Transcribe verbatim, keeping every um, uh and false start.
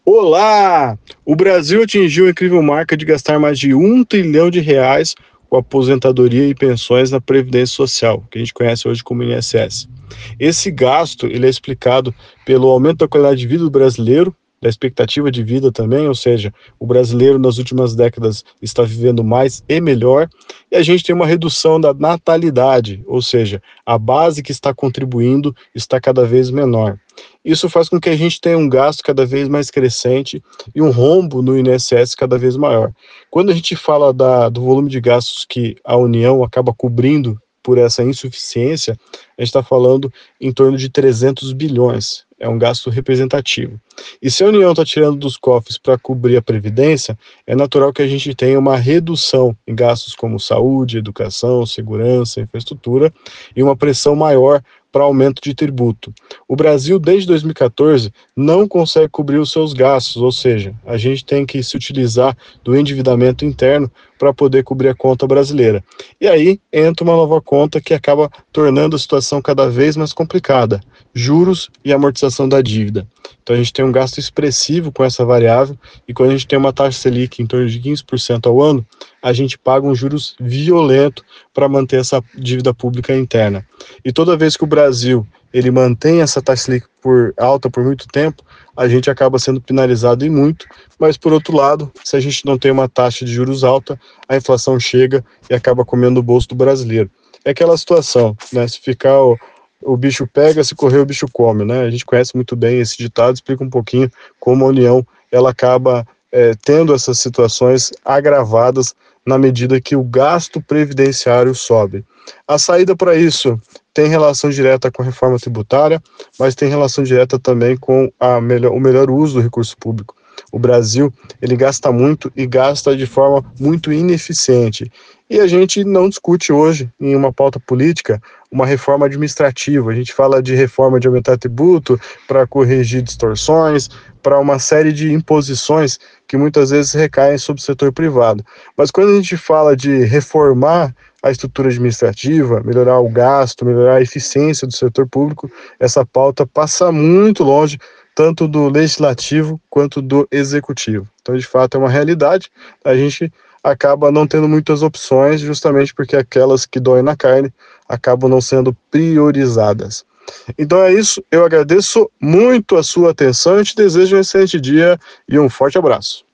Olá! O Brasil atingiu a incrível marca de gastar mais de um trilhão de reais com aposentadoria e pensões na Previdência Social, que a gente conhece hoje como I N S S. Esse gasto ele é explicado pelo aumento da qualidade de vida do brasileiro, da expectativa de vida também, ou seja, o brasileiro nas últimas décadas está vivendo mais e melhor, e a gente tem uma redução da natalidade, ou seja, a base que está contribuindo está cada vez menor. Isso faz com que a gente tenha um gasto cada vez mais crescente e um rombo no I N S S cada vez maior. Quando a gente fala da, do volume de gastos que a União acaba cobrindo por essa insuficiência, a gente está falando em torno de trezentos bilhões. É um gasto representativo. E se a União está tirando dos cofres para cobrir a Previdência, é natural que a gente tenha uma redução em gastos como saúde, educação, segurança, infraestrutura e uma pressão maior para aumento de tributo. O Brasil, desde dois mil e quatorze, não consegue cobrir os seus gastos, ou seja, a gente tem que se utilizar do endividamento interno para poder cobrir a conta brasileira. E aí entra uma nova conta que acaba tornando a situação cada vez mais complicada: juros e amortização da dívida. Então a gente tem um gasto expressivo com essa variável, e quando a gente tem uma taxa Selic em torno de quinze por cento ao ano, a gente paga um juros violento para manter essa dívida pública interna. E toda vez que o Brasil ele mantém essa taxa Selic por alta por muito tempo, a gente acaba sendo penalizado e muito, mas por outro lado, se a gente não tem uma taxa de juros alta, a inflação chega e acaba comendo o bolso do brasileiro. É aquela situação, né? Se ficar o, o bicho pega, se correr o bicho come, né? A gente conhece muito bem esse ditado, explica um pouquinho como a União ela acaba é, tendo essas situações agravadas na medida que o gasto previdenciário sobe. A saída para isso tem relação direta com a reforma tributária, mas tem relação direta também com a melhor, o melhor uso do recurso público. O Brasil, ele gasta muito e gasta de forma muito ineficiente. E a gente não discute hoje, em uma pauta política, uma reforma administrativa. A gente fala de reforma de aumentar tributo para corrigir distorções, para uma série de imposições que muitas vezes recaem sobre o setor privado. Mas quando a gente fala de reformar a estrutura administrativa, melhorar o gasto, melhorar a eficiência do setor público, essa pauta passa muito longe tanto do legislativo quanto do executivo. Então, de fato, é uma realidade. A gente acaba não tendo muitas opções, justamente porque aquelas que doem na carne acabam não sendo priorizadas. Então é isso, eu agradeço muito a sua atenção e te desejo um excelente dia e um forte abraço.